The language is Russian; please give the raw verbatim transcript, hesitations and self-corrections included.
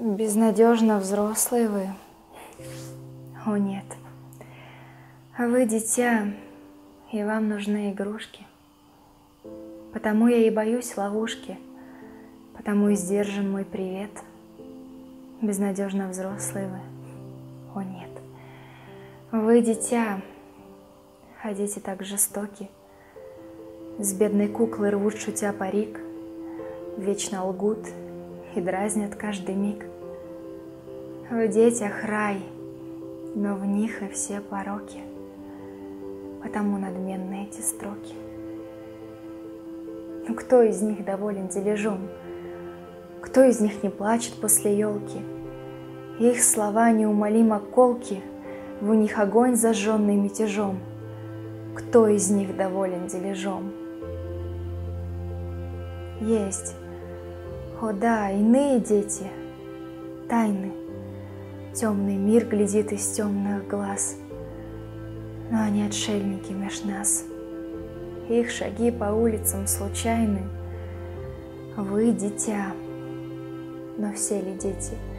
Безнадежно взрослые вы. О нет, вы дитя, и вам нужны игрушки. Потому я и боюсь ловушки, потому и сдержан мой привет. Безнадежно взрослые вы. О нет, вы дитя, а дети так жестоки. С бедной куклы рвут, шутя, парик, вечно лгут и дразнят каждый миг. В детях рай, но в них и все пороки, потому надменны эти строки. Ну кто из них доволен дележом? Кто из них не плачет после елки? Их слова неумолимо колки, в них огонь, зажженный мятежом. Кто из них доволен дележом? Есть, о да, иные дети, тайны. Темный мир глядит из темных глаз, но они отшельники меж нас. Их шаги по улицам случайны. Вы дитя, но все ли дети